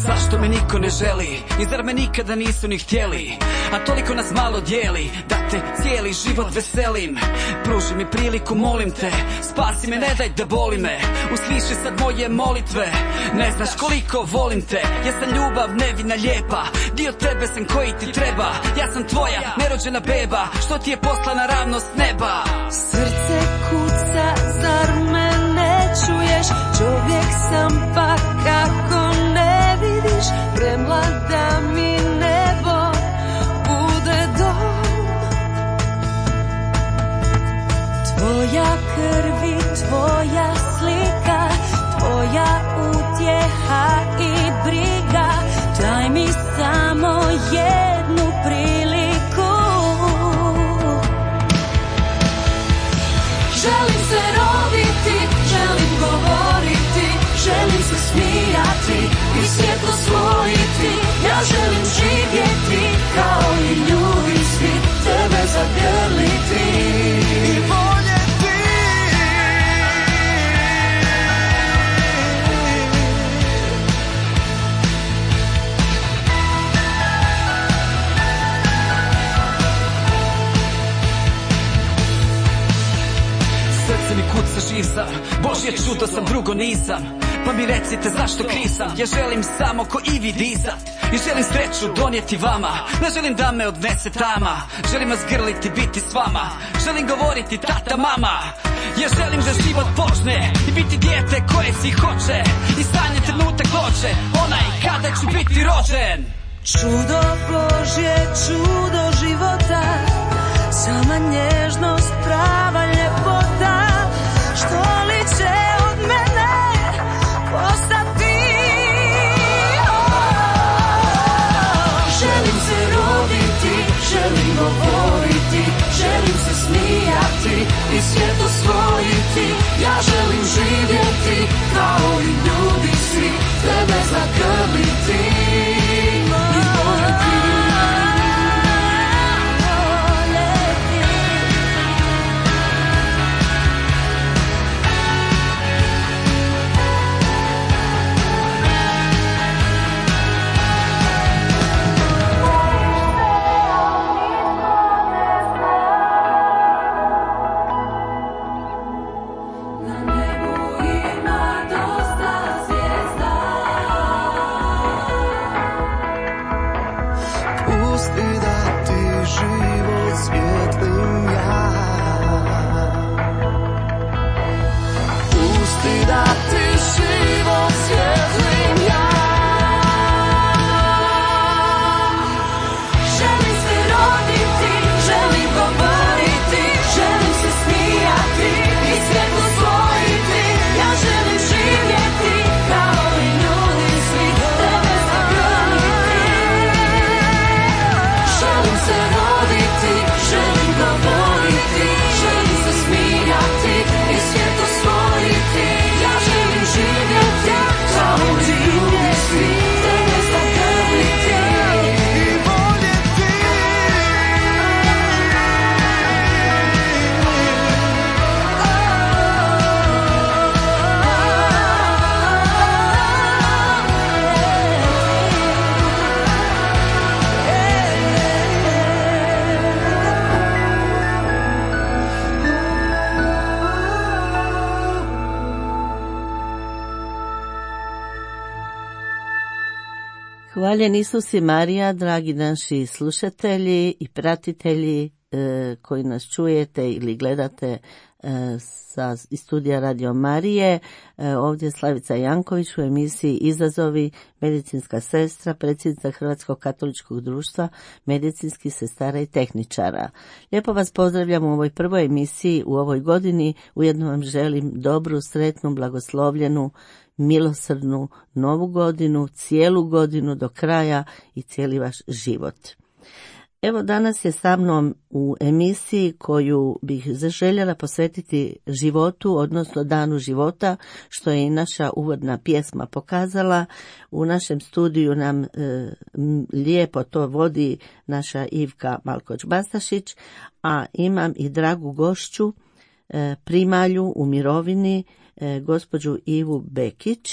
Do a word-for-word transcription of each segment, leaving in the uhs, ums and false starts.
Zašto me niko ne želi i zar me nikada nisu ni htjeli, a toliko nas malo dijeli da te cijeli život veselim. Pruži mi priliku, molim te, spasi me, ne daj da boli me, usliši sad moje molitve. Ne znaš koliko volim te, ja sam ljubav nevina lijepa, dio tebe sam koji ti treba. Ja sam tvoja nerođena beba, što ti je poslana ravno s neba. Srce kuca, zar me ne čuješ? Čovjek sam pa kako ne vidiš, premlada mi nebo bude dom. Tvoja krv i tvoja slika, tvoja utjeha i briga, daj mi samo jednu priliku. Želim se roditi, želim govoriti, želim se smijati i svijet osvojiti. Ja želim živjeti kao i ljudi svi, tebe zagrliti i voljeti. Srce mi kuca, živ sam, Božje čudo sam, drugo nisam. Pa mi recite zašto krisam, ja želim samo ko i vi disat. I želim sreću donijeti vama, ne želim da me odnese tama. Želim vas grliti, biti s vama, želim govoriti tata, mama. Ja želim da život počne i biti dijete koje si hoće, i sanjati trenutak dođe, onaj kada ću biti rođen. Čudo Božje, čudo života, sama nježnost, prava ljepota. Što li će od mene postati? Želim se roditi, želim govoriti, želim se smijati i svijet osvojiti. Ja želim živjeti kao i ljudi svi, tebe zagrliti i voljeti. Hvaljen Isus i Marija, dragi naši slušatelji i pratitelji e, koji nas čujete ili gledate e, sa iz studija Radio Marije. E, ovdje je Slavica Janković u emisiji Izazovi, medicinska sestra, predsjednica Hrvatskog katoličkog društva medicinskih sestara i tehničara. Lijepo vas pozdravljam u ovoj prvoj emisiji u ovoj godini. Ujedno vam želim dobru, sretnu, blagoslovljenu, milosrdnu novu godinu, cijelu godinu do kraja i cijeli vaš život. Evo, danas je sa mnom u emisiji koju bih željela posvetiti životu, odnosno danu života, što je i naša uvodna pjesma pokazala. U našem studiju nam e, lijepo to vodi naša Ivka Malkoć-Bastašić, a imam i dragu gošću, e, primalju u mirovini, gospođu Ivu Bekić,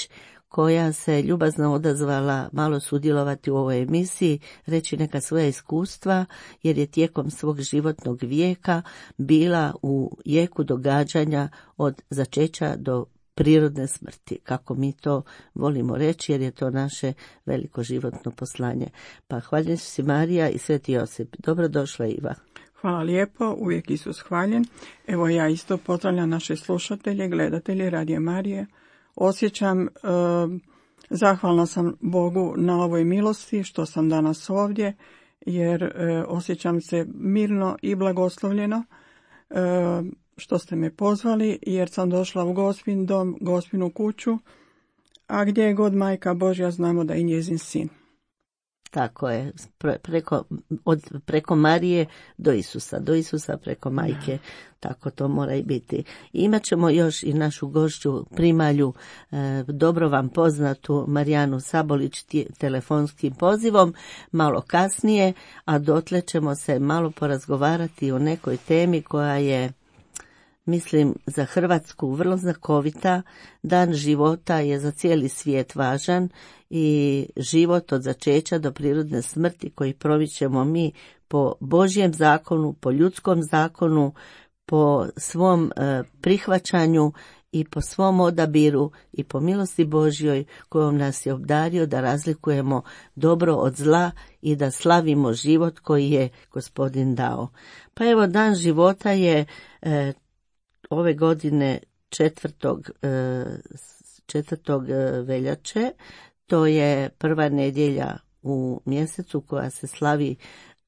koja se ljubazno odazvala malo sudjelovati u ovoj emisiji, reći neka svoja iskustva, jer je tijekom svog životnog vijeka bila u jeku događanja od začeća do prirodne smrti, kako mi to volimo reći, jer je to naše veliko životno poslanje. Pa hvaljen si Marija i Sveti Josip. Dobrodošla, Iva. Hvala lijepo, uvijek Isus hvaljen. Evo ja isto pozdravljam naše slušatelje, gledatelje Radija Marije. Osjećam, e, zahvalna sam Bogu na ovoj milosti što sam danas ovdje, jer e, osjećam se mirno i blagoslovljeno e, što ste me pozvali, jer sam došla u Gospin dom, Gospinu kuću, a gdje je god Majka Božja, znamo da je njezin sin. Tako je, Pre, preko, od, preko Marije do Isusa, do Isusa preko Majke, tako to mora i biti. Imat ćemo još i našu gošću, primalju, e, dobro vam poznatu Marijanu Sabolić tje, telefonskim pozivom, malo kasnije, a dotle ćemo se malo porazgovarati o nekoj temi koja je, mislim, za Hrvatsku vrlo znakovita. Dan života je za cijeli svijet važan i život od začeća do prirodne smrti koji promičemo mi po Božjem zakonu, po ljudskom zakonu, po svom e, prihvaćanju i po svom odabiru i po milosti Božjoj kojom nas je obdario da razlikujemo dobro od zla i da slavimo život koji je Gospodin dao. Pa evo, dan života je e, ove godine četvrtog, četvrtog veljače, to je prva nedjelja u mjesecu koja se slavi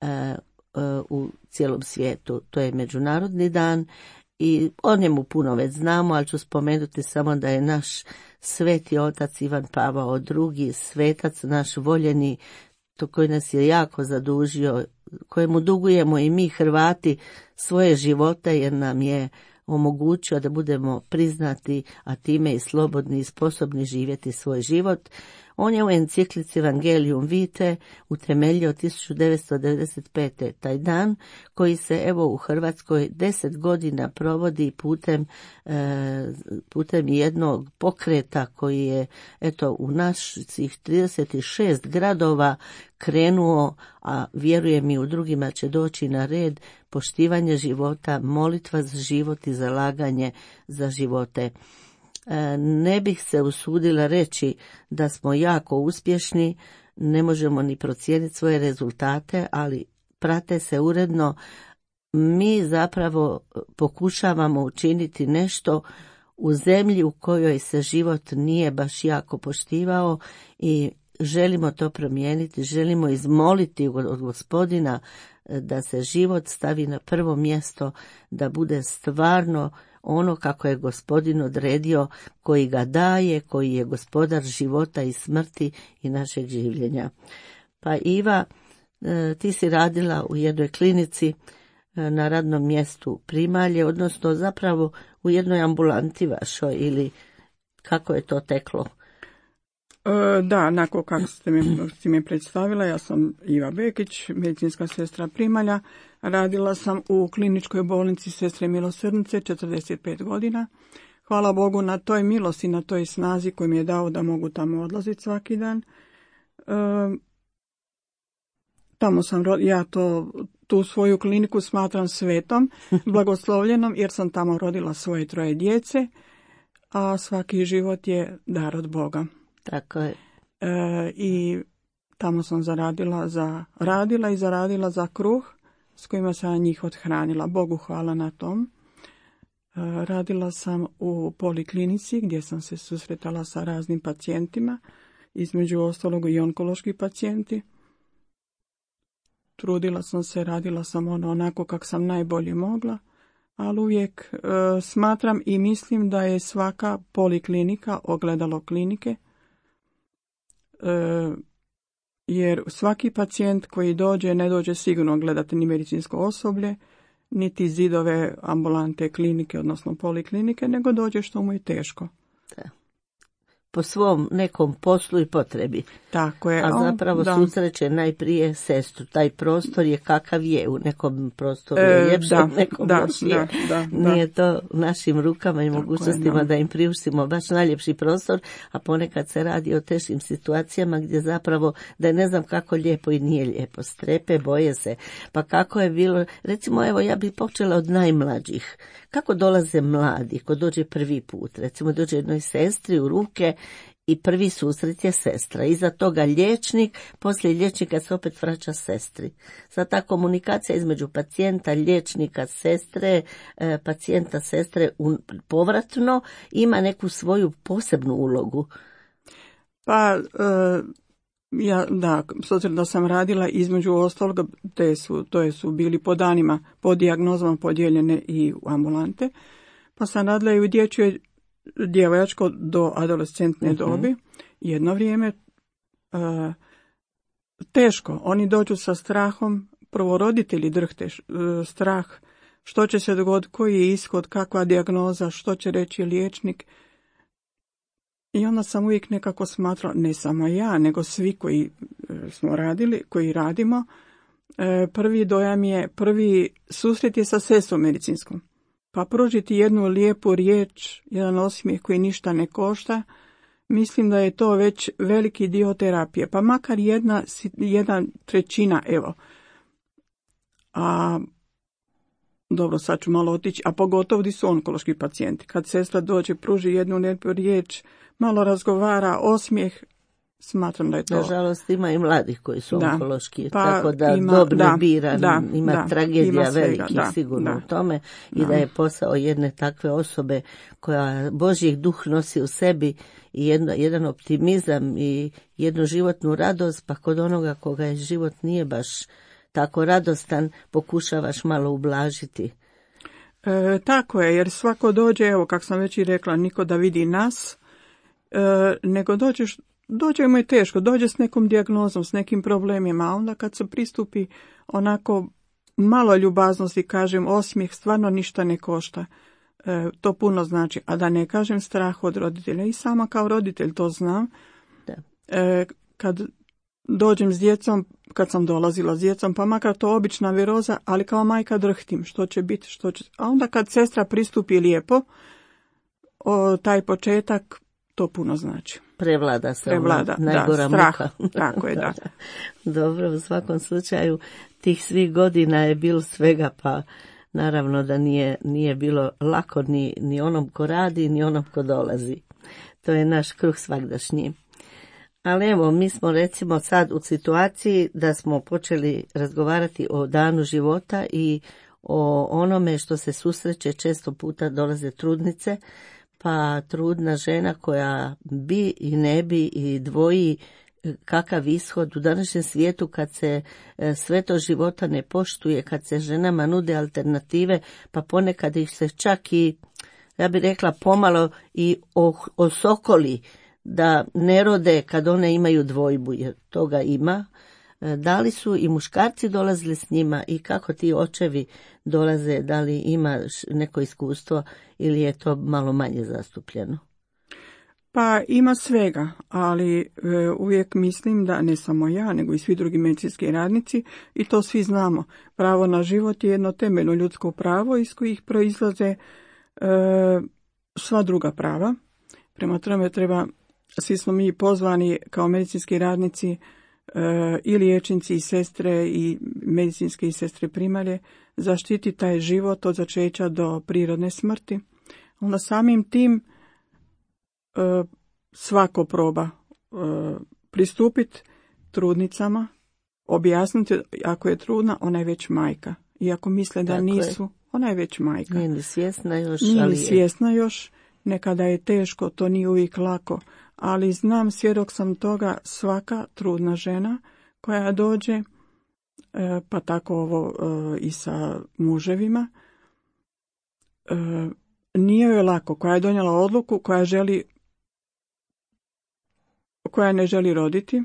u cijelom svijetu. To je međunarodni dan i o njemu puno već znamo, ali ću spomenuti samo da je naš sveti otac Ivan Pavao drugi, svetac naš voljeni, to koji nas je jako zadužio, kojemu dugujemo i mi Hrvati svoje živote, jer nam je omogućio da budemo priznati, a time i slobodni i sposobni živjeti svoj život. On je u enciklici Evangelium Vitae utemeljio tisuću devetsto devedeset pete taj dan, koji se evo u Hrvatskoj deset godina provodi putem, e, putem jednog pokreta koji je eto u naših trideset šest gradova krenuo, a vjerujem i u drugima će doći na red, poštivanje života, molitva za život i zalaganje za živote. Ne bih se usudila reći da smo jako uspješni, ne možemo ni procijeniti svoje rezultate, ali prate se uredno. Mi zapravo pokušavamo učiniti nešto u zemlji u kojoj se život nije baš jako poštivao i želimo to promijeniti, želimo izmoliti od Gospodina da se život stavi na prvo mjesto, da bude stvarno ono kako je Gospodin odredio, koji ga daje, koji je gospodar života i smrti i našeg življenja. Pa Iva, ti si radila u jednoj klinici na radnom mjestu primalje, odnosno zapravo u jednoj ambulanti vašoj, ili kako je to teklo? E, da, onako kako ste me, ste me predstavila, ja sam Iva Bekić, medicinska sestra primalja. Radila sam u kliničkoj bolnici Sestre Milosrdnice četrdeset pet godina. Hvala Bogu na toj milosti, na toj snazi koju mi je dao da mogu tamo odlaziti svaki dan. E, tamo sam, ja to, tu svoju kliniku smatram svetom, blagoslovljenom, jer sam tamo rodila svoje troje djece, a svaki život je dar od Boga. Tako je. E, I tamo sam zaradila za, radila i zaradila za kruh s kojima sam njih othranila. Bogu hvala na tom. E, radila sam u poliklinici gdje sam se susretala sa raznim pacijentima, između ostalog i onkološki pacijenti. Trudila sam se, radila sam ono onako kako sam najbolje mogla, ali uvijek e, smatram i mislim da je svaka poliklinika ogledalo klinike, e, jer svaki pacijent koji dođe ne dođe sigurno gledati ni medicinsko osoblje, niti zidove ambulante klinike, odnosno poliklinike, nego dođe što mu je teško. Da. po svom nekom poslu i potrebi. Tako je. A zapravo da. susreće najprije sestru. Taj prostor je kakav je, u nekom prostoru E, je ljepše, da, u nekom da, lošije. da, da, da. Nije to u našim rukama i mogućnostima da. da im priuštimo baš najljepši prostor, a ponekad se radi o teškim situacijama gdje zapravo da ne znam kako lijepo i nije lijepo. Strepe, boje se. Pa kako je bilo, recimo evo ja bih počela od najmlađih. Kako dolaze mladi, ko dođe prvi put, recimo dođe jednoj sestri u ruke i prvi susret je sestra. Iza toga liječnik, poslije liječnika se opet vraća sestri. Sad ta komunikacija između pacijenta, liječnika, sestre, pacijenta, sestre povratno ima neku svoju posebnu ulogu. Pa, e, ja, da, s obzirom da sam radila između ostaloga, te su, to su bili po danima, po dijagnozama podijeljene i u ambulante, pa sam radila i u dječjoj djevojačko do adolescentne uh-huh. dobi, jedno vrijeme, uh, teško, oni dođu sa strahom, prvo roditelji drhte, uh, strah, što će se dogoditi, koji je ishod, kakva dijagnoza, što će reći liječnik. I onda sam uvijek nekako smatrala, ne samo ja, nego svi koji uh, smo radili, koji radimo, uh, prvi dojam je, prvi susret je sa sestrom medicinskom. Pa pružiti jednu lijepu riječ, jedan osmijeh koji ništa ne košta, mislim da je to već veliki dio terapije. Pa makar jedna, jedna trećina, evo. A, dobro, sad ću malo otići, a pogotovo di su onkološki pacijenti. Kad sestra dođe, pruži jednu lijepu riječ, malo razgovara, osmijeh, smatram da je to. Nažalost ima i mladih koji su da. onkološki, pa tako da ima, dob ne da, bira, da, ima da, tragedija ima velikih da, sigurno da, u tome da. I da je posao jedne takve osobe koja Božji duh nosi u sebi i jedno, jedan optimizam i jednu životnu radost, pa kod onoga koga je život nije baš tako radostan, pokušavaš malo ublažiti. E, tako je, jer svako dođe, evo kako sam već i rekla, niko da vidi nas, e, nego dođeš Dođe mu je teško, dođe s nekom dijagnozom, s nekim problemima, a onda kad se pristupi onako malo ljubaznosti, kažem, osmijeh, stvarno ništa ne košta. E, to puno znači, a da ne kažem strah od roditelja. I sama kao roditelj to znam. Da. E, kad dođem s djecom, kad sam dolazila s djecom, pa makar to obična viroza, ali kao majka drhtim, što će biti, što će... A onda kad sestra pristupi lijepo, o, taj početak, to puno znači. Prevlada se Prevlada, ona najgora da, strah. muka. Tako je, da. Dobro, u svakom slučaju tih svih godina je bilo svega, pa naravno da nije, nije bilo lako ni, ni onom ko radi, ni onom ko dolazi. To je naš kruh svagdašnji. Ali evo, mi smo recimo sad u situaciji da smo počeli razgovarati o danu života i o onome što se susreće, često puta dolaze trudnice, pa trudna žena koja bi i ne bi i dvoji kakav ishod u današnjem svijetu kad se sve to života ne poštuje, kad se ženama nude alternative, pa ponekad ih se čak i, ja bih rekla, pomalo i osokoli da ne rode kad one imaju dvojbu, jer toga ima. Da li su i muškarci dolazili s njima i kako ti očevi dolaze, da li ima neko iskustvo ili je to malo manje zastupljeno? Pa ima svega, ali e, uvijek mislim da ne samo ja, nego i svi drugi medicinski radnici, i to svi znamo. Pravo na život je jedno temeljno ljudsko pravo iz kojih proizlaze e, sva druga prava. Prema tome treba, svi smo mi pozvani kao medicinski radnici i liječnici i sestre i medicinske i sestre primalje zaštiti taj život od začeća do prirodne smrti. Onda samim tim svako proba pristupiti trudnicama, objasniti ako je trudna, ona je već majka. I ako misle da Tako nisu, je. ona je već majka. Nije ni svjesna još, Nije ali ni svjesna još, nekada je teško, to nije uvijek lako. Ali znam, svjedok sam toga, svaka trudna žena koja dođe, pa tako ovo i sa muževima, nije joj lako, koja je donijela odluku, koja želi, koja ne želi roditi,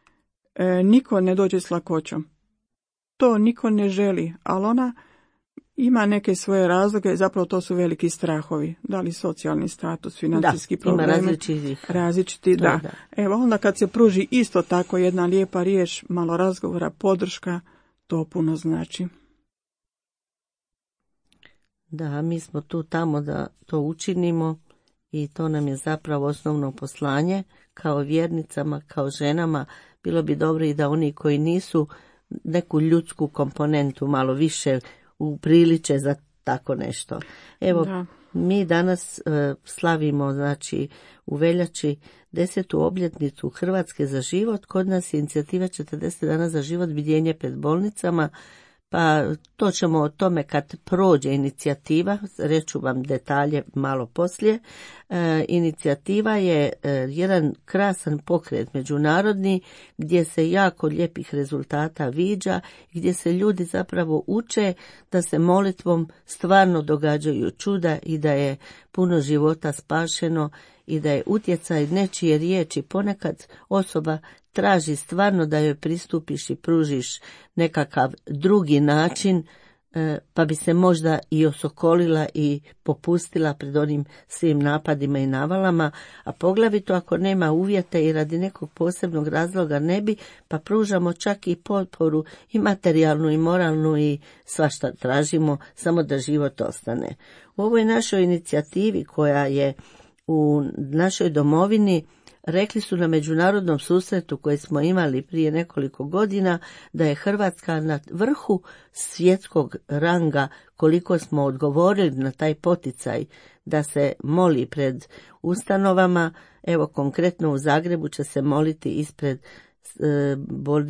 niko ne dođe s lakoćom. To niko ne želi, ali ona ima neke svoje razloge, zapravo to su veliki strahovi, da li socijalni status, financijski da, problemi, ima različitih. različiti, da. da. Evo onda kad se pruži isto tako jedna lijepa riječ, malo razgovora, podrška, to puno znači. Da, mi smo tu tamo da to učinimo i to nam je zapravo osnovno poslanje kao vjernicama, kao ženama. Bilo bi dobro i da oni koji nisu neku ljudsku komponentu malo više upriliče za tako nešto. Evo, da. Mi danas uh, slavimo, znači, u veljači desetu obljetnicu Hrvatske za život. Kod nas je inicijativa četrdeset dana za život, bdjenje pred bolnicama. Pa to ćemo o tome kad prođe inicijativa, reću vam detalje malo poslije. E, inicijativa je e, jedan krasan pokret međunarodni gdje se jako lijepih rezultata viđa, gdje se ljudi zapravo uče da se molitvom stvarno događaju čuda i da je puno života spašeno i da je utjecaj nečije riječi. Ponekad osoba traži stvarno da joj pristupiš i pružiš nekakav drugi način, pa bi se možda i osokolila i popustila pred onim svim napadima i navalama, a poglavito ako nema uvjete i radi nekog posebnog razloga ne bi, pa pružamo čak i potporu i materijalnu i moralnu i svašta tražimo, samo da život ostane. U ovoj našoj inicijativi koja je u našoj domovini, rekli su na međunarodnom susretu koji smo imali prije nekoliko godina da je Hrvatska na vrhu svjetskog ranga koliko smo odgovorili na taj poticaj da se moli pred ustanovama. Evo konkretno u Zagrebu će se moliti ispred e, bol,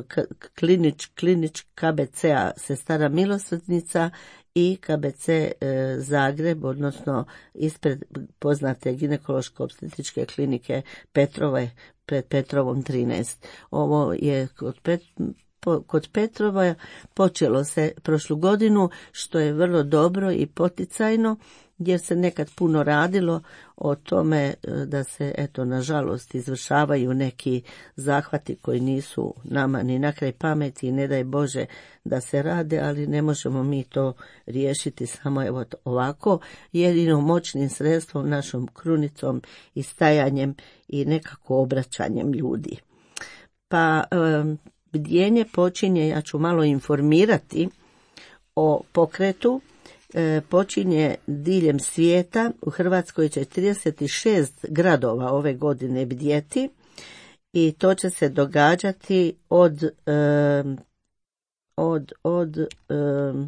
klinič, klinič K B C-a Sestara Milosrdnica i K B C e, Zagreb, odnosno ispred poznate ginekološko-opstetričke klinike Petrove, pred Petrovom trinaest. Ovo je kod, Pet, po, kod Petrova počelo se prošlu godinu, što je vrlo dobro i poticajno, jer se nekad puno radilo o tome da se, eto, nažalost, izvršavaju neki zahvati koji nisu nama ni na kraj pameti i ne daj Bože da se rade, ali ne možemo mi to riješiti samo evo ovako, jedino moćnim sredstvom, našom krunicom i stajanjem i nekako obraćanjem ljudi. Pa bdjenje počinje, ja ću malo informirati o pokretu. Počinje diljem svijeta. U Hrvatskoj će trideset šest gradova ove godine bdjeti i to će se događati od um, od od um,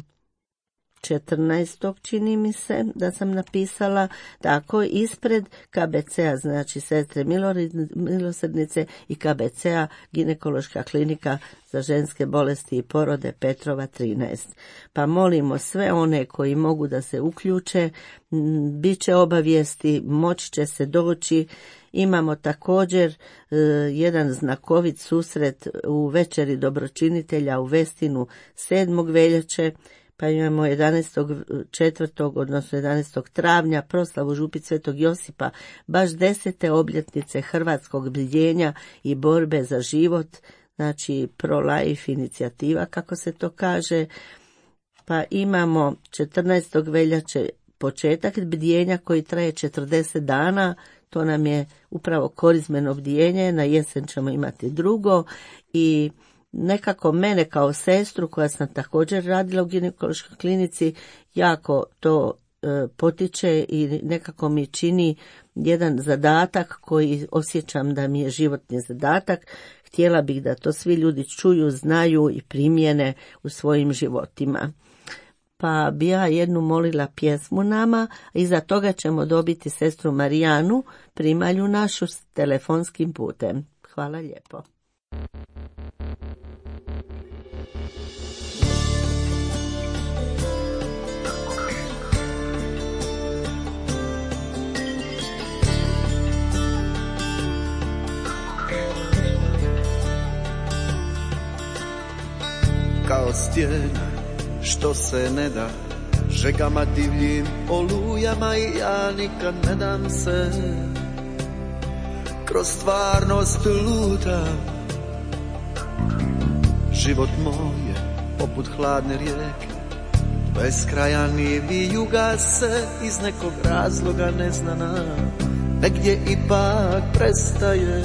četrnaestog čini mi se da sam napisala, tako ispred K B C-a, znači Sestre Milosrdnice i K B C-a Ginekološka klinika za ženske bolesti i porode Petrova trinaest. Pa molimo sve one koji mogu da se uključe, bit će obavijesti, moći će se doći. Imamo također uh, jedan znakovit susret u večeri dobročinitelja u Vestinu sedmog veljače, pa imamo jedanaestog četvrtog odnosno jedanaestog travnja proslavu Župi Svetog Josipa, baš desete obljetnice hrvatskog bdjenja i borbe za život, znači pro-life inicijativa, kako se to kaže. Pa imamo četrnaestog veljače početak bdjenja koji traje četrdeset dana, to nam je upravo korizmeno bdjenje, na jesen ćemo imati drugo i nekako mene kao sestru koja sam također radila u ginekološkoj klinici jako to e, potiče i nekako mi čini jedan zadatak koji osjećam da mi je životni zadatak. Htjela bih da to svi ljudi čuju, znaju i primjene u svojim životima. Pa bi ja jednu molila pjesmu nama, iza toga ćemo dobiti sestru Marijanu, primalju našu, s telefonskim putem. Hvala lijepo. Kao stijena što se ne da, žegama divljim olujama i ja nikad ne dam se. Kroz stvarnost lutam, život moj je poput hladne rijeke, Beskrajani vijuga se iz nekog razloga neznana, negdje ipak prestaje.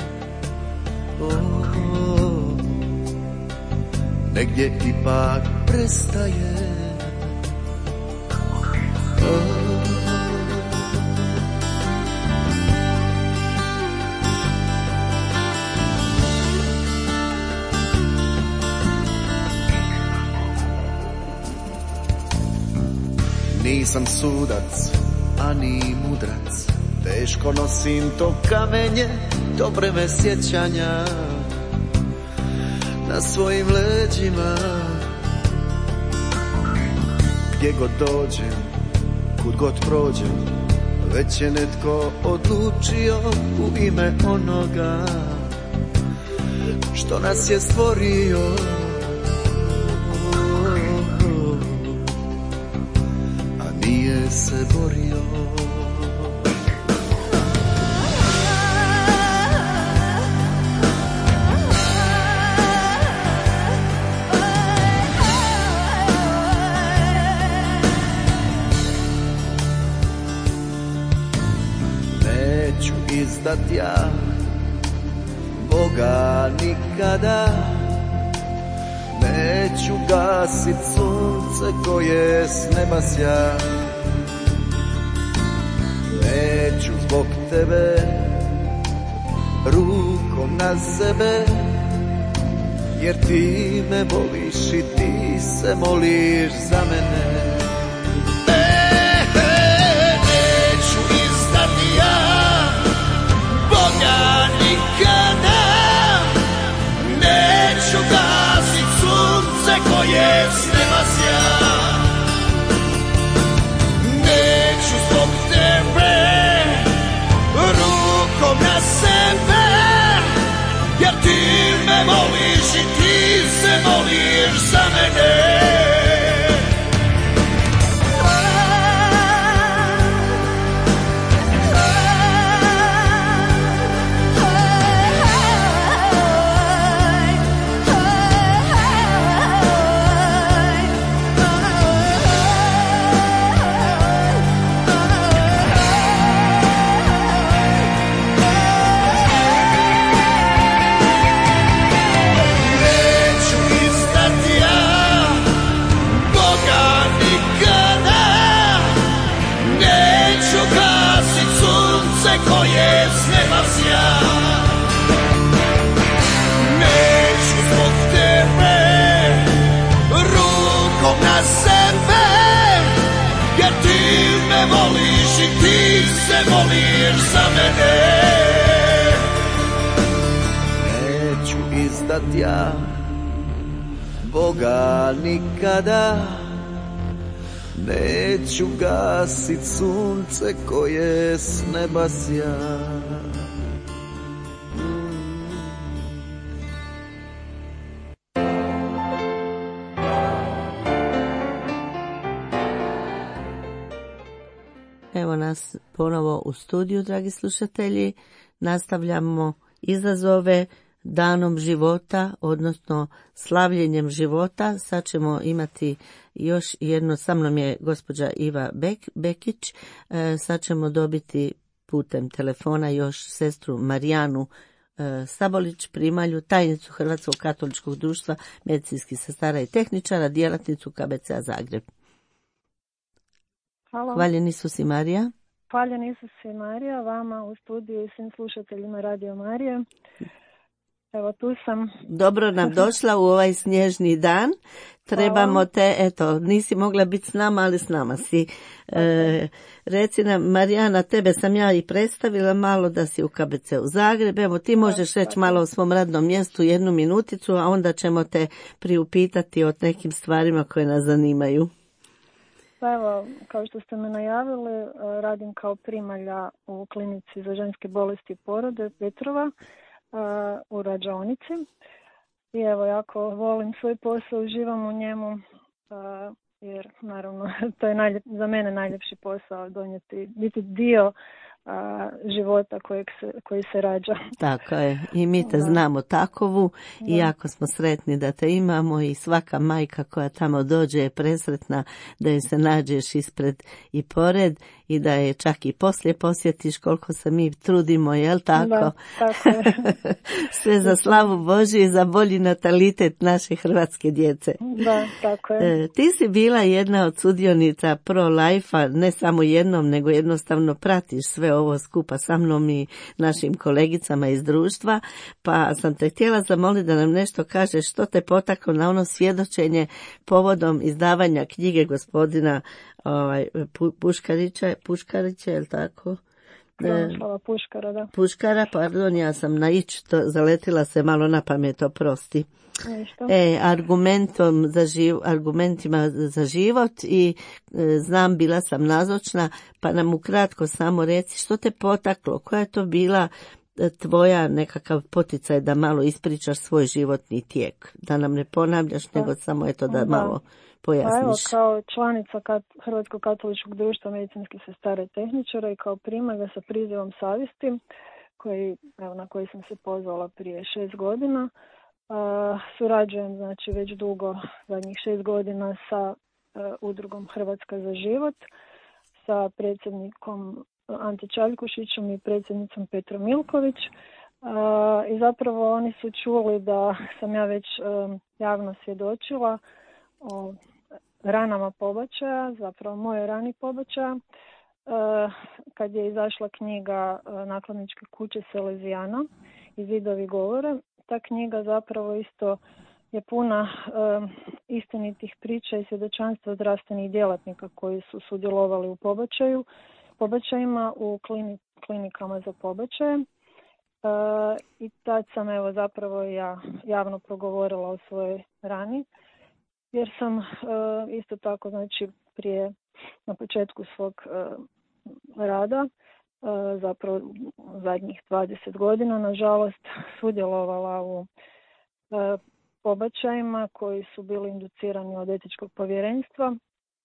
Oh, oh, negdje ipak prestaje. Oh. Nisam sudac, ani mudrac, teško nosim to kamenje, to breme sjećanja na svojim leđima. Gdje god dođem, kud god prođem, već je netko odlučio u ime onoga što nas je stvorio. Nije se borio. Neću izdat ja Boga nikada, neću gasit sunce koje s neba sja. Neću zbog tebe rukom na sebe, jer ti me voliš i ti se moliš za mene. E, e, neću izdati ja Boga nikada, neću gasit sunce koje s neba sja. Neću zbog tebe rukom na sebe, jer ti me voliš i ti se moliš za mene. Koje s neba sja. Neću zbog tebe rukom na sebe, jer ti me voliš i ti se moliš za mene. Neću izdat ja Boga nikada, neću gasit sunce koje s neba sja. Evo nas ponovo u studiju, dragi slušatelji. Nastavljamo izazove danom života, odnosno slavljenjem života. Sad ćemo imati još jedno, sa mnom je gospođa Iva Bek, Bekić, e, sad ćemo dobiti putem telefona još sestru Marijanu e, Sabolić, primalju, tajnicu Hrvatskog katoličkog društva medicinskih sestara i tehničara, djelatnicu K B C-a Zagreb. Hvala. Hvaljen Isus i Marija. Hvaljen Isus i Marija, vama u studiju i svim slušateljima Radio Marije. Evo tu sam. Dobro nam došla u ovaj snježni dan. Trebamo Hvala. te, eto, nisi mogla biti s nama, ali s nama si. E, reci nam, Marijana, tebe sam ja i predstavila malo da si u K B C u Zagreb. Evo, ti možeš reći malo o svom radnom mjestu, jednu minuticu, a onda ćemo te priupitati o nekim stvarima koje nas zanimaju. Pa evo, kao što ste me najavili, radim kao primalja u klinici za ženske bolesti i porode Petrova u rađaonici. I evo, jako volim svoj posao, uživam u njemu, jer naravno to je najljep, za mene najljepši posao donijeti, biti dio a, života kojeg se, koji se rađa. Tako je. I mi te Da. znamo takovu i Da. jako smo sretni da te imamo i svaka majka koja tamo dođe je presretna da je se nađeš ispred i pored i da je čak i poslije posjetiš koliko se mi trudimo, jel tako? Da, tako je. Sve za slavu Božju i za bolji natalitet naše hrvatske djece. Da, tako je. E, ti si bila jedna od sudionica pro-life-a, ne samo jednom, nego jednostavno pratiš sve ovo skupa sa mnom i našim kolegicama iz društva, pa sam te htjela zamoliti da nam nešto kažeš što te potaklo na ono svjedočenje povodom izdavanja knjige gospodina ovaj, Puškarića, Puškarića, je li tako? Krunoslava Puškara, da. Puškara, pardon, ja sam na ić, to zaletila se malo na pamet, oprosti. Ništa. E, argumentom za živ, argumentima za život i e, znam, bila sam nazočna, pa nam ukratko samo reci što te potaklo, koja je to bila e, tvoja nekakav poticaj da malo ispričaš svoj životni tijek, da nam ne ponavljaš, Da. nego samo eto da Da. malo Pa evo, pojasniš. kao članica kat, Hrvatskog katoličkog društva medicinskih sestara i tehničara i kao primalja sa prizivom savjesti, koji, evo, na koji sam se pozvala prije šest godina, uh, surađujem znači već dugo, zadnjih šest godina sa uh, udrugom Hrvatska za život, sa predsjednikom Ante Čaljkušićem i predsjednicom Petrom Milković. Uh, I zapravo oni su čuli da sam ja već uh, javno svjedočila o ranama pobačaja, zapravo moje rani pobačaja, kad je izašla knjiga nakladničke kuće Salezijana i Zidovi govore. Ta knjiga zapravo isto je puna istinitih priča i svjedočanstva zdravstvenih djelatnika koji su sudjelovali u pobačaju, pobačajima u klini, klinikama za pobačaje. I tad sam evo zapravo ja javno progovorila o svojoj rani. Jer sam uh, isto tako, znači, prije, na početku svog uh, rada, uh, zapravo zadnjih dvadeset godina, nažalost, sudjelovala u uh, pobačajima koji su bili inducirani od etičkog povjerenstva, uh,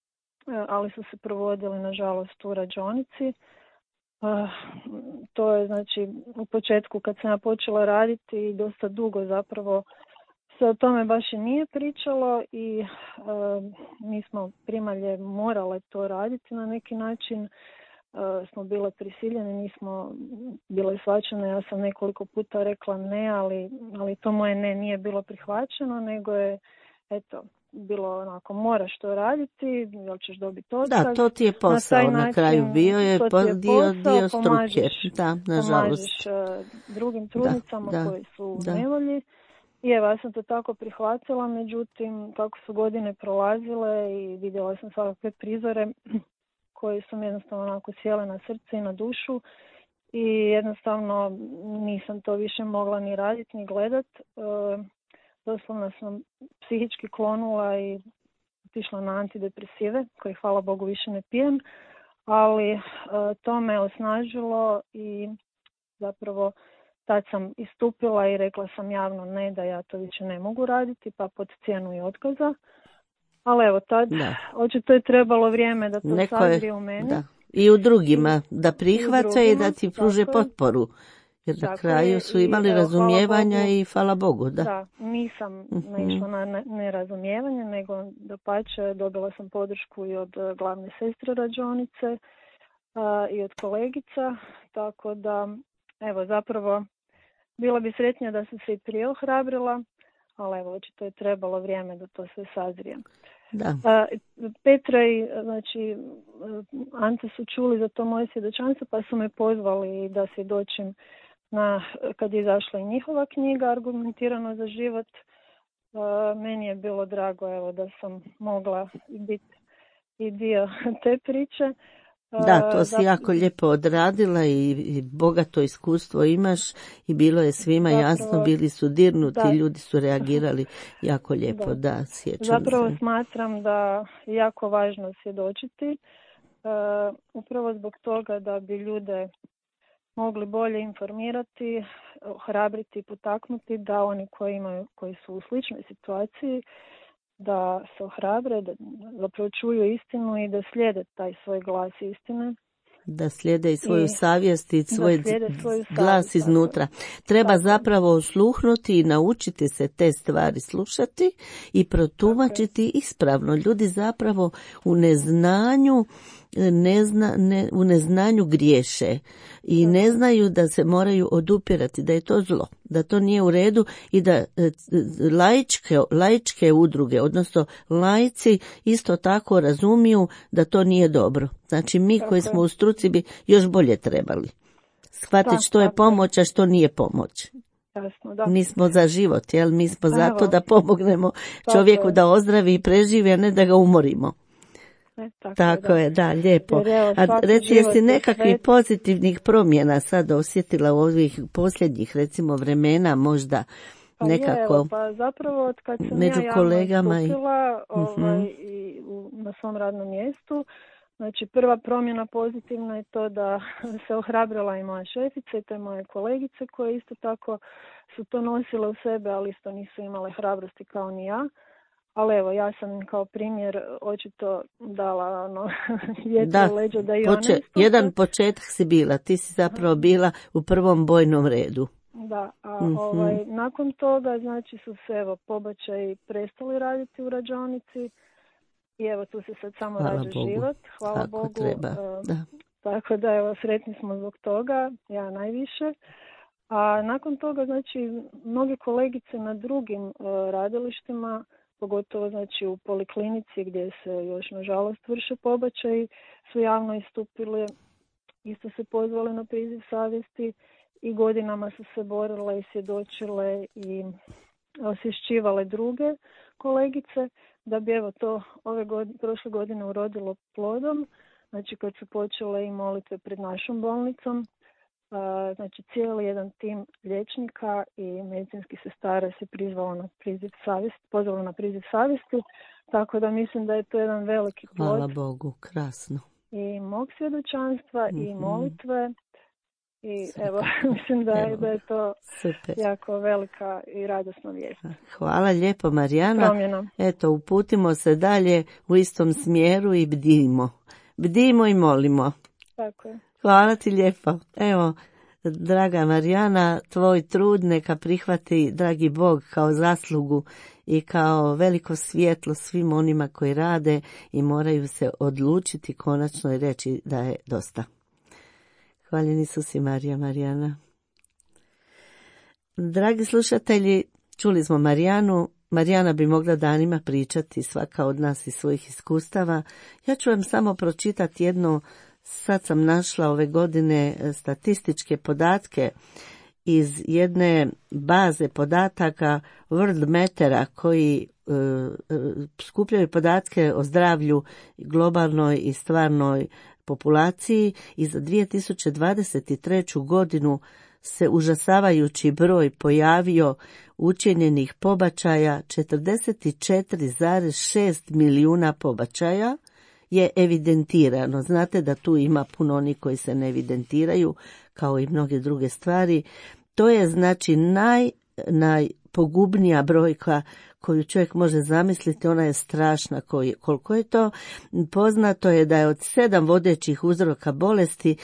ali su se provodili, nažalost, u rađaonici. Uh, to je, znači, u početku kad sam ja počela raditi i dosta dugo zapravo se o tome baš i nije pričalo i e, mi smo primalje morale to raditi na neki način, e, smo bile prisiljene, nismo bile shvaćene, ja sam nekoliko puta rekla ne, ali, ali to moje ne nije bilo prihvaćeno, nego je, eto, bilo onako, moraš to raditi, jel ćeš dobiti otkaz. Da, to ti je posao na, način, kraju bio, je, to po, ti je dio, posao, dio struke. pomažeš, Da, nažalost. pomažeš uh, drugim trudnicama da, da, koji su u da. nevolji. I evo, ja sam to tako prihvatila, međutim, kako su godine prolazile i vidjela sam svakakve prizore koji su mi jednostavno onako sjele na srce i na dušu i jednostavno nisam to više mogla ni raditi ni gledat. E, doslovno sam psihički klonula i otišla na antidepresive, koje hvala Bogu više ne pijem, ali e, to me osnažilo i zapravo tad sam istupila i rekla sam javno ne, da ja to više ne mogu raditi, pa pod cijenu i otkaza. Ali evo, tad Da. očito je trebalo vrijeme da to Neko sazrije je, u meni. da. I u drugima, da prihvate i, I u da ti drugima, pruže tako je. potporu. Jer na Tako kraju je, su i imali evo, hvala razumijevanja Bogu, i hvala Bogu, da. Da, nisam Mhm. naišla na ne- nerazumijevanje, nego dapače dobila sam podršku i od uh, glavne sestre rađaonice uh, i od kolegica, tako da, evo, zapravo bila bi sretnija da sam se i prije ohrabrila, ali evo, očito je trebalo vrijeme da to sve sazrije. Da. Uh, Petra i, znači, uh, Ante su čuli za to moje svjedočanstvo, pa su me pozvali da svjedočim na, kad je izašla i njihova knjiga Argumentirano za život. Uh, meni je bilo drago, evo, da sam mogla biti i dio te priče. Da, to si Zap- jako lijepo odradila i, i bogato iskustvo imaš i bilo je svima Zapravo, jasno, bili su dirnuti, da. ljudi su reagirali jako lijepo, da, Da. sjećam Zapravo se. smatram da je jako važno svjedočiti, uh, upravo zbog toga da bi ljude mogli bolje informirati, ohrabriti i potaknuti da oni koji imaju, koji su u sličnoj situaciji, da se ohrabre, da zapravo čuju istinu i da slijede taj svoj glas istine. Da slijede i svoju I savjest i svoj svoju glas savjest, iznutra. Treba tako. zapravo osluhnuti i naučiti se te stvari slušati i protumačiti ispravno. Ljudi zapravo u neznanju ne zna, ne, u neznanju griješe i ne znaju da se moraju odupirati, da je to zlo, da to nije u redu i da laičke, laičke udruge, odnosno laici isto tako razumiju da to nije dobro. Znači mi tako koji smo u struci bi još bolje trebali shvatiti što je pomoć, a što nije pomoć. Jasno, da. Mi smo za život, jel? Mi smo zato da pomognemo čovjeku da ozdravi i preživi, a ne da ga umorimo. E, tako, tako je, da, je, da lijepo. Evo, a reci, jesi nekakvih svet... pozitivnih promjena sad osjetila u ovih posljednjih, recimo, vremena možda pa nekako je, evo, pa zapravo od kad sam među ja kolegama istupila, i... ovaj, uh-huh. i u, na svom radnom mjestu, znači prva promjena pozitivna je to da se ohrabrila i moja šefica i te moje kolegice koje isto tako su to nosile u sebe, ali isto nisu imale hrabrosti kao ni ja. Ali evo, ja sam kao primjer očito dala ono, vjetra u leđa da i poče, ona istupe. Jedan početak si bila, ti si zapravo bila u prvom bojnom redu. Da, a mm-hmm. ovaj, nakon toga znači su se evo pobačaji prestali raditi u rađaonici i evo tu se sad samo hvala rađa Bogu. život, hvala Tako Bogu. Treba. Uh, da. Tako da evo sretni smo zbog toga, ja najviše. A nakon toga znači mnoge kolegice na drugim uh, radilištima, pogotovo znači u poliklinici gdje se još nažalost vrše pobačaji, su javno istupile, isto se pozvale na priziv savjesti i godinama su se borile i svjedočile i osvješćivale druge kolegice da bi evo to ove godine, prošle godine urodilo plodom. Znači kad su počele i molitve pred našom bolnicom, znači cijeli jedan tim liječnika i medicinskih sestara se prizvalo na priziv savjesti, pozvalo na priziv savjesti, tako da mislim da je to jedan veliki plod. Hvala Bogu, krasno. I mog svjedočanstva mm-hmm. i molitve i super. Evo, mislim da je, da je to super. Jako velika i radosna vijest. Hvala lijepo Marijana. Promjena. Eto, uputimo se dalje u istom smjeru i bdimo. Bdimo i molimo. Tako je. Hvala ti lijepo. Evo, draga Marijana, tvoj trud neka prihvati dragi Bog kao zaslugu i kao veliko svjetlo svim onima koji rade i moraju se odlučiti konačno i reći da je dosta. Hvaljeni su si Marija Marijana. Dragi slušatelji, čuli smo Marijanu. Marijana bi mogla danima pričati, svaka od nas iz svojih iskustava. Ja ću vam samo pročitati jedno. Sad sam našla ove godine statističke podatke iz jedne baze podataka World Mattera koji e, skupljaju podatke o zdravlju globalnoj i stvarnoj populaciji i za dvije tisuće dvadeset treću godinu se užasavajući broj pojavio učinjenih pobačaja, četrdeset četiri zarez šest milijuna pobačaja je evidentirano. Znate da tu ima puno onih koji se ne evidentiraju, kao i mnoge druge stvari. To je znači naj, najpogubnija brojka koju čovjek može zamisliti, ona je strašna. Koji, koliko je to? Poznato je da je od sedam vodećih uzroka bolesti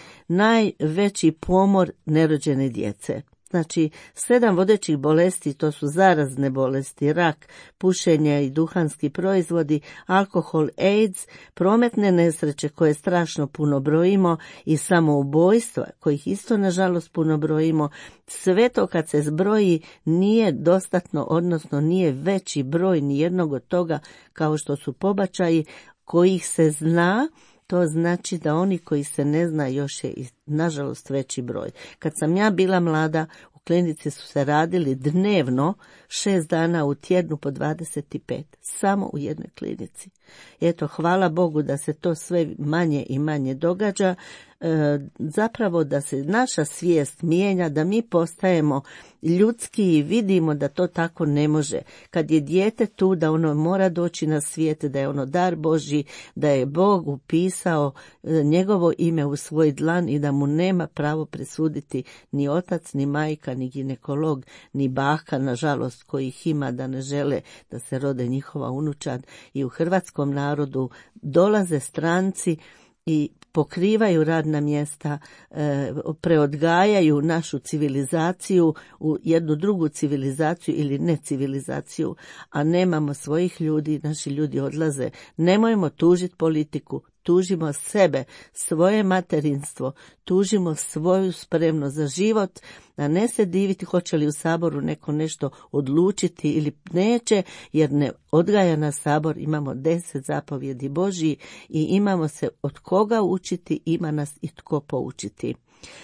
najveći pomor nerođene djece. Znači, sedam vodećih bolesti, to su zarazne bolesti, rak, pušenje i duhanski proizvodi, alkohol, AIDS, prometne nesreće koje strašno puno brojimo i samoubojstva kojih isto nažalost puno brojimo. Sve to kad se zbroji nije dostatno, odnosno nije veći broj ni jednog od toga kao što su pobačaji kojih se zna. To znači da oni koji se ne zna još je nažalost veći broj. Kad sam ja bila mlada, u klinici su se radili dnevno, šest dana u tjednu po dvadeset pet, samo u jednoj klinici. Eto, hvala Bogu da se to sve manje i manje događa, e, zapravo da se naša svijest mijenja, da mi postajemo ljudski i vidimo da to tako ne može. Kad je dijete tu, da ono mora doći na svijet, da je ono dar Božji, da je Bog upisao njegovo ime u svoj dlan i da mu nema pravo presuditi ni otac, ni majka, ni ginekolog, ni baka, nažalost, kojih ima da ne žele da se rode njihova unučad. I u hrvatskom narodu dolaze stranci i pokrivaju radna mjesta, e, preodgajaju našu civilizaciju u jednu drugu civilizaciju ili necivilizaciju, a nemamo svojih ljudi, naši ljudi odlaze. Nemojmo tužiti politiku, tužimo sebe, svoje materinstvo, tužimo svoju spremnost za život, a ne se diviti hoće li u Saboru neko nešto odlučiti ili neće, jer ne odgaja nas Sabor. Imamo deset zapovjedi Božji i imamo se od koga učiti, ima nas i tko poučiti.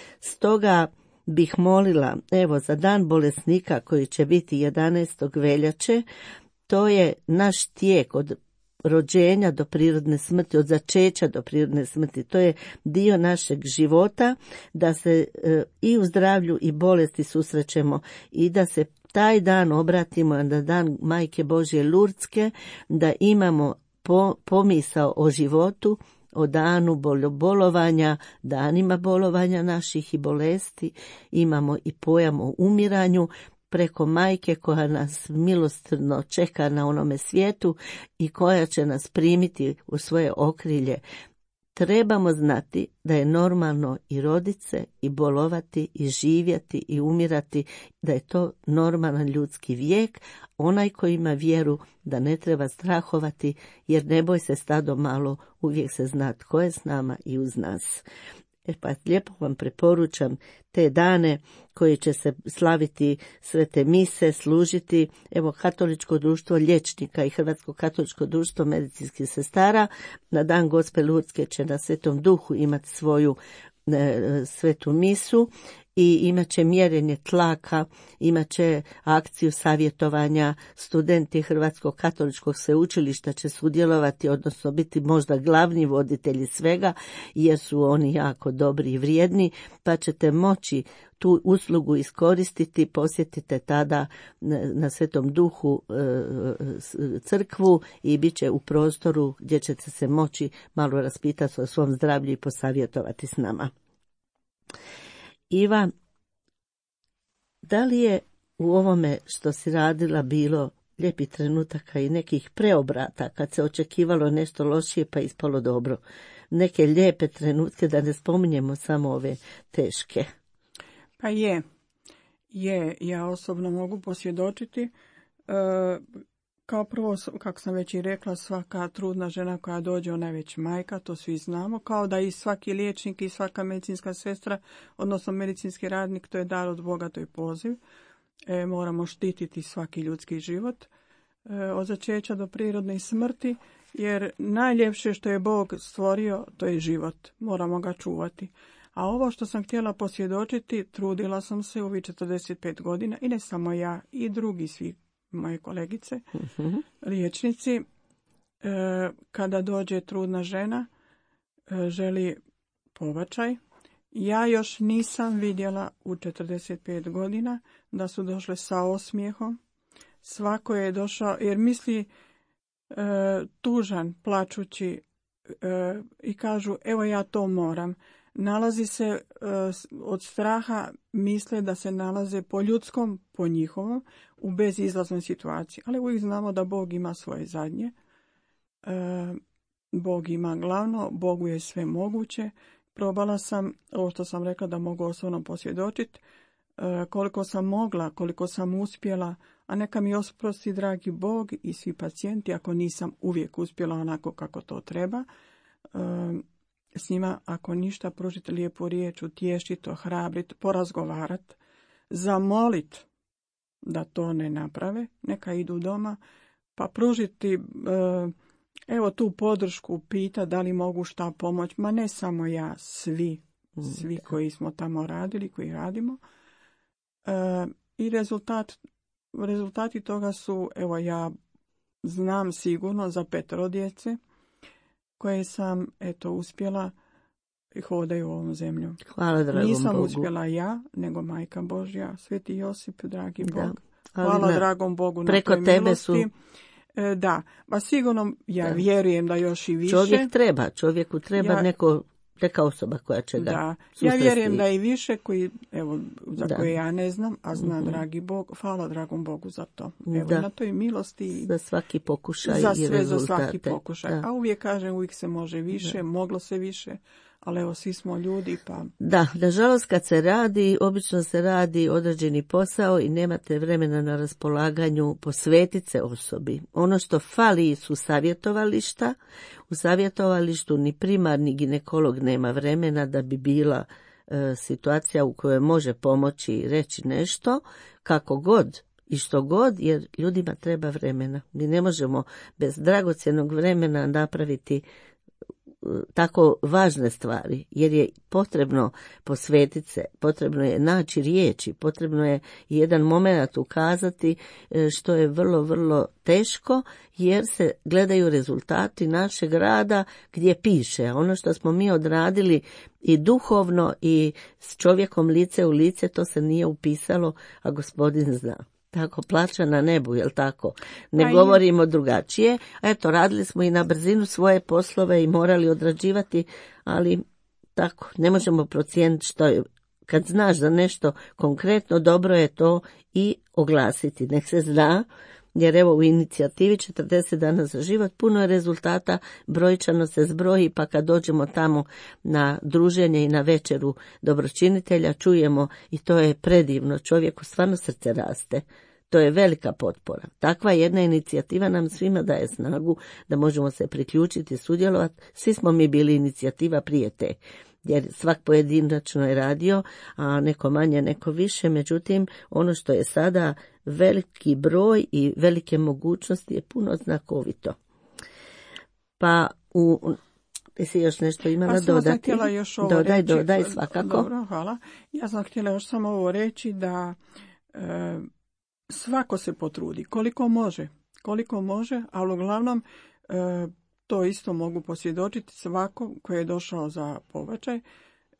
Stoga bih molila, evo, za dan bolesnika koji će biti jedanaestog veljače, to je naš tijek od rođenja do prirodne smrti, od začeća do prirodne smrti. To je dio našeg života, da se e, i u zdravlju i bolesti susrećemo i da se taj dan obratimo na dan Majke Božje Lurdske, da imamo po, pomisao o životu, o danu bolovanja, danima bolovanja naših i bolesti, imamo i pojam o umiranju, preko majke koja nas milosrdno čeka na onome svijetu i koja će nas primiti u svoje okrilje. Trebamo znati da je normalno i roditi se, i bolovati, i živjeti, i umirati, da je to normalan ljudski vijek. Onaj koji ima vjeru da ne treba strahovati, jer ne boj se stado malo, uvijek se zna tko je s nama i uz nas. E pa lijepo vam preporučam te dane koji će se slaviti svete mise, služiti. Evo, Katoličko društvo liječnika i Hrvatsko katoličko društvo medicinskih sestara na dan Gospe Lurdske će na Svetom Duhu imati svoju e, svetu misu i imat će mjerenje tlaka, imat će akciju savjetovanja, studenti Hrvatskog katoličkog sveučilišta će sudjelovati, odnosno biti možda glavni voditelji svega, jer su oni jako dobri i vrijedni, pa ćete moći tu uslugu iskoristiti. Posjetite tada na Svetom Duhu crkvu i bit će u prostoru gdje ćete se moći malo raspitati o svom zdravlju i posavjetovati s nama. Iva, da li je u ovome što si radila bilo lijepih trenutaka i nekih preobrata kad se očekivalo nešto lošije pa ispalo dobro? Neke lijepe trenutke, da ne spominjemo samo ove teške. Pa je, je, ja osobno mogu posvjedočiti. E, kao prvo, kako sam već i rekla, svaka trudna žena koja dođe, ona je već majka, to svi znamo, kao da i svaki liječnik i svaka medicinska sestra, odnosno medicinski radnik, to je dar od Boga, to je poziv. E, moramo štititi svaki ljudski život e, od začeća do prirodne smrti, jer najljepše što je Bog stvorio, to je život. Moramo ga čuvati. A ovo što sam htjela posvjedočiti, trudila sam se u ovih četrdeset pet godina, i ne samo ja, i drugi svi moje kolegice, uh-huh. liječnici, e, kada dođe trudna žena, e, želi pobačaj. Ja još nisam vidjela u četrdeset pet godina da su došle sa osmijehom. Svako je došao jer misli e, tužan, plačući e, i kažu evo ja to moram. Nalazi se e, od straha, misle da se nalaze po ljudskom, po njihovom, u bezizlaznoj situaciji. Ali uvijek znamo da Bog ima svoje zadnje. E, Bog ima glavno, Bogu je sve moguće. Probala sam, ovo što sam rekla da mogu osobno posvjedočiti, e, koliko sam mogla, koliko sam uspjela, a neka mi oprosti dragi Bog i svi pacijenti ako nisam uvijek uspjela onako kako to treba. E, s njima, ako ništa, pružiti lijepu riječ, utješiti, ohrabriti, porazgovarati, zamoliti da to ne naprave, neka idu doma, pa pružiti e, evo tu podršku, pita da li mogu šta pomoći, ma ne samo ja, svi, svi koji smo tamo radili, koji radimo. E, I rezultat, rezultati toga su, evo ja znam sigurno za petero djece, koje sam, eto, uspjela i hodaju ovom zemlju. Hvala dragom Nisam Bogu. uspjela ja, nego Majka Božja, Sveti Josip, dragi Da. Bog. Ali Hvala na, dragom Bogu na preko toj tebe milosti. su... E, da, ba sigurno ja Da. vjerujem da još i više. Čovjek treba, čovjeku treba Ja- neko neka osoba koja će ga Da, susresti. ja vjerujem da i više koji, evo, za Da. koje ja ne znam, a zna Mhm. dragi Bog, hvala dragom Bogu za to. Evo, Da. na toj milosti Za svaki pokušaj za i sve, rezultate. za svaki pokušaj. Da. A uvijek kažem, uvijek se može više, moglo se više, ali evo, svi smo ljudi, pa... Da, nažalost kad se radi, obično se radi određeni posao i nemate vremena na raspolaganju posvetiti se osobi. Ono što fali su savjetovališta. U savjetovalištu ni primarni ginekolog nema vremena da bi bila e, situacija u kojoj može pomoći i reći nešto, kako god i što god, jer ljudima treba vremena. Mi ne možemo bez dragocjenog vremena napraviti tako važne stvari, jer je potrebno posvetiti se, potrebno je naći riječi, potrebno je jedan moment ukazati, što je vrlo, vrlo teško, jer se gledaju rezultati našeg rada gdje piše. A ono što smo mi odradili i duhovno i s čovjekom lice u lice, to se nije upisalo, a gospodin zna. Tako, plaća na nebu, jel tako? Ne A govorimo drugačije. Eto, radili smo i na brzinu svoje poslove i morali odrađivati, ali tako, ne možemo procijeniti što je. Kad znaš za nešto konkretno, dobro je to i oglasiti. Nek se zna, jer evo u inicijativi četrdeset dana za život puno je rezultata, brojčano se zbroji, pa kad dođemo tamo na druženje i na večeru dobročinitelja, čujemo i to je predivno, čovjeku stvarno srce raste. To je velika potpora. Takva jedna inicijativa nam svima daje snagu da možemo se priključiti, sudjelovati. Svi smo mi bili inicijativa prije te, jer svak pojedinačno je radio, a neko manje, neko više. Međutim, ono što je sada veliki broj i velike mogućnosti je puno znakovito. Pa u... Jesi još nešto imala pa dodati? sam htjela još ovo dodaj, reći. dodaj, svakako. Dobro, hvala. Ja sam htjela još samo ovo reći da e, svako se potrudi, koliko može, koliko može, ali uglavnom e, to isto mogu posvjedočiti svako koji je došao za pobačaj, e,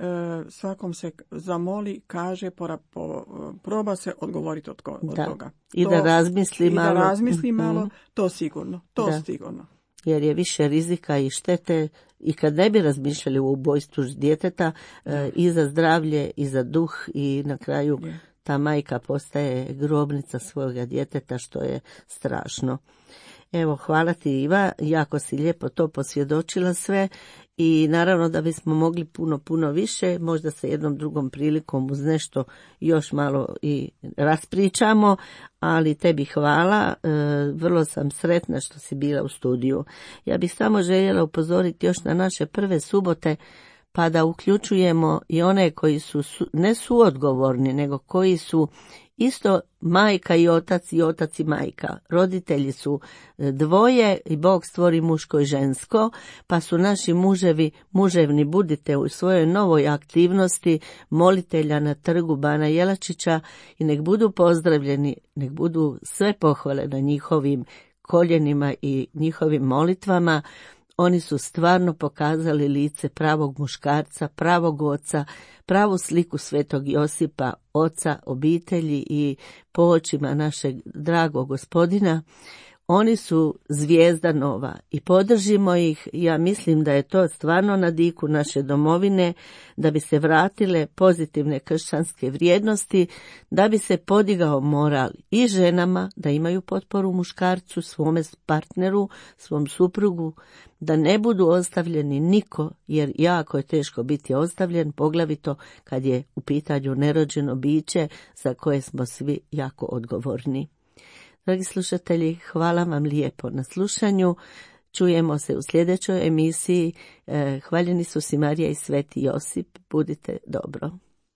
svakom se zamoli, kaže, pora, po, proba se odgovoriti od, od da. toga. I to, da razmisli i malo. da razmisli malo, Mm-hmm. to sigurno, to Da. sigurno. Jer je više rizika i štete i kad ne bi razmišljali o ubojstvu djeteta, e, i za zdravlje i za duh i na kraju Je. ta majka postaje grobnica svojega djeteta, što je strašno. Evo, hvala ti Iva, jako si lijepo to posvjedočila sve i naravno da bismo mogli puno, puno više, možda se jednom drugom prilikom uz nešto još malo i raspričamo, ali tebi hvala, e, vrlo sam sretna što si bila u studiju. Ja bih samo željela upozoriti još na naše prve subote, pa da uključujemo i one koji su, su ne suodgovorni, nego koji su isto majka i otac i otac i majka. Roditelji su dvoje i Bog stvori muško i žensko, pa su naši muževi muževni. Budite u svojoj novoj aktivnosti molitelja na trgu Bana Jelačića i nek budu pozdravljeni, nek budu sve pohvale na njihovim koljenima i njihovim molitvama. Oni su stvarno pokazali lice pravog muškarca, pravog oca, pravu sliku svetog Josipa, oca obitelji i po očima našeg dragog gospodina. Oni su zvijezda nova i podržimo ih. Ja mislim da je to stvarno na diku naše domovine, da bi se vratile pozitivne kršćanske vrijednosti, da bi se podigao moral i ženama, da imaju potporu muškarcu, svome partneru, svom suprugu, da ne budu ostavljeni niko, jer jako je teško biti ostavljen, poglavito kad je u pitanju nerođeno biće za koje smo svi jako odgovorni. Dragi slušatelji, hvala vam lijepo na slušanju. Čujemo se u sljedećoj emisiji. Hvaljeni su si Marija i Sveti Josip. Budite dobro.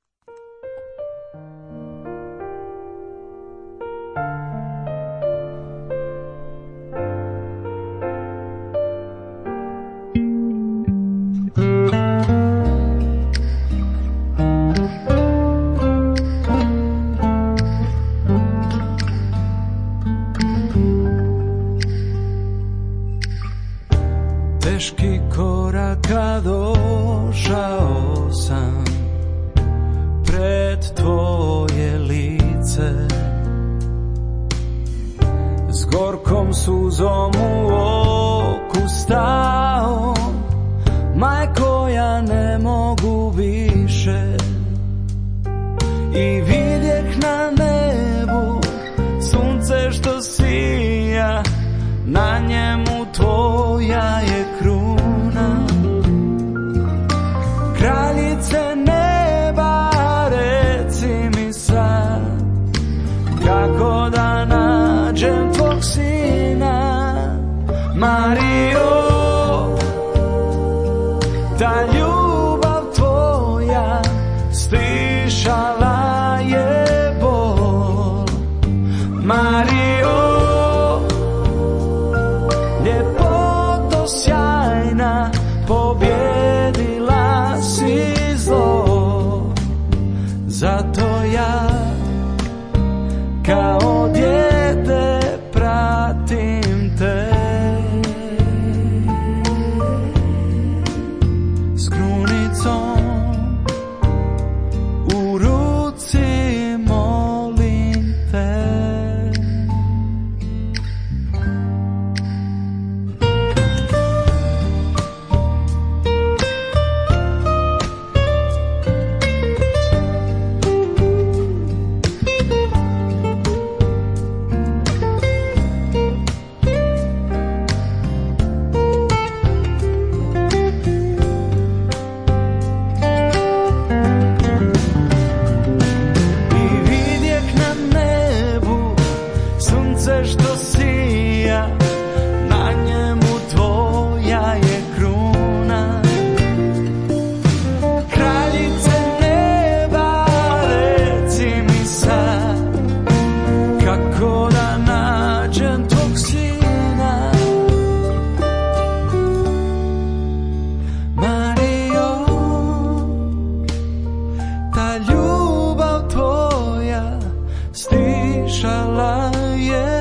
Teški koraka došao sam pred tvoje lice, s gorkom suzom u oku stao, majko ja ne kako da nađem tvog sina, Marijo, ta ljubav tvoja stišala je bol, Marijo, ljepoto sjajna, pobjedila si zlo, zato ja kao dijete pratim te. S krunicom u ruci molim te. Što sija, na njemu tvoja je kruna, kraljice neba, reci mi sad, kako da nađem tvog sina, Marijo, ta ljubav tvoja stišala je